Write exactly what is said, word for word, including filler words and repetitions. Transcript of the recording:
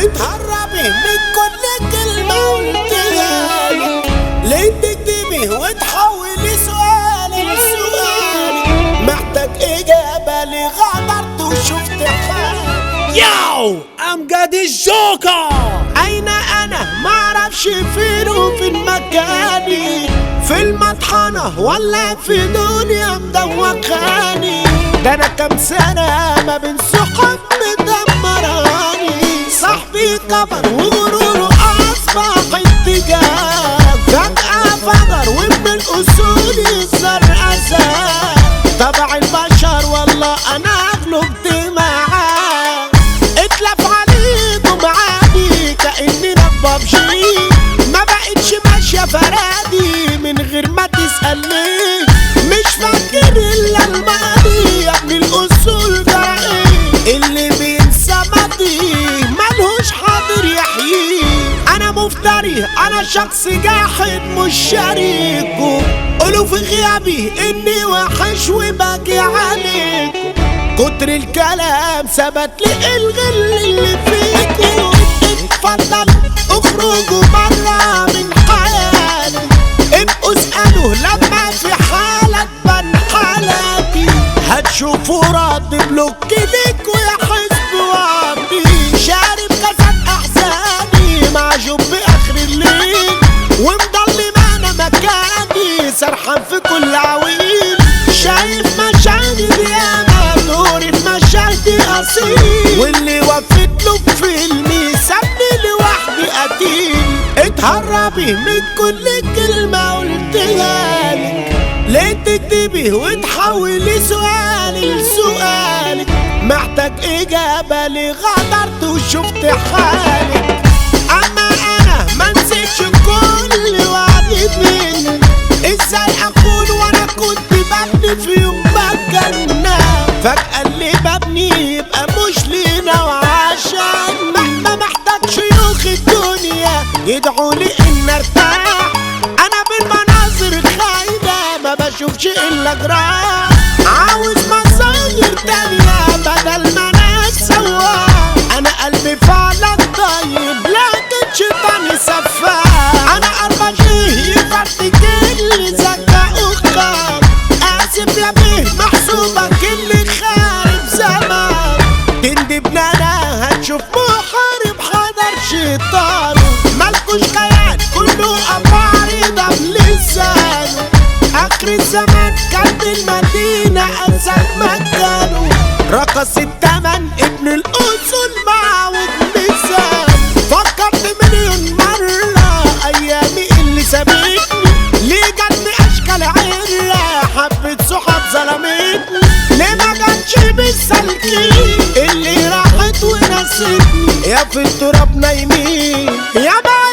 اتهربي من كل كلمة قلتيها لي، ليه تكتبي وتحولي سؤالي لسؤالي؟ محتاج إجابة ليه غدرت وشفت حالي؟ ياو امجد الجوكر. أين أنا معرفش فين وفين مكاني، في المطحنة ولا في دنيا مدوخاني؟ ده أنا كام سنة ما بين صحاب مدمراني، صاحبي كبر وغروره أصبح اتجاه، فجأة فجر ومن الأصول يصير أساس. طبع البشر والله أنا غلبت معاه، اتلف عليكم عادي كأننا ببجي، ما بقتش ماشية فرادي من غير ما تسألني، مش فاكر إلا الماضي يا ابن الأصول ده إيه؟ اللي بينسى ماضي ملهوش حاضر يحييه. أنا مفتري أنا شخص جاحد مش شريكه، قولوا في غيابي إني وحش وباجي عليكم، كتر الكلام ثبت لي الغل اللي فيكم. اتفضل اخرجوا برا من حياتي، ابقوا اسألوا لما في حالة تبان حالاتي، هتشوفوا رد بلوك ليكوا يا حزب وعدي. شارب كاسات احزاني معجوب باخر الليل، ومضل معنا مكاني سرحان في كل عويل، شايف مشاهدي ياما نوري في مشاهدي اصيل، واللي وفيت له بفيلمي سابني لوحدي قتيل. اتهربي من كل كلمة قلتها لك، ليه تكتبي وتحولي سؤالي لسؤالك؟ محتاج إجابة ليه غدرت وشفت حالك؟ أما أنا منسيتش كل وعد مني، ازاي أكون وأنا كنت ببني في يوم بجنة، فجأة اللي ببني يبقى مش لينا وعشان ما محتاج شيوخ الدنيا يدعولي إن ارتاح. أنا بالمناظر الخايبة ما بشوفش إلا جراح، عاوز مصاير تانية بدل ما أنا سواح. أنا قلبي فعلا طيب لكن شيطاني سفاح، أنا أربجيه يفرتك اللي زكا أخاك، آسف يا بيه محسوبك اللي خارب زمان، تندب أنا هتشوف محارب حضر شيطانه، مالكوش خيال كله أبعرضة بلسانه، آخر الزمان كانت المدينة أنسك مكانه، رقص التمن ابن الأصول معه بميزان. فكرت مليون مرة أيامي اللي سابتني، ليه جاتني أشكال عرة حبة صحاب ظلمتني، ليه ما جاتش بالسالكين اللي راحت ونسيتني، يا في التراب نايمين يا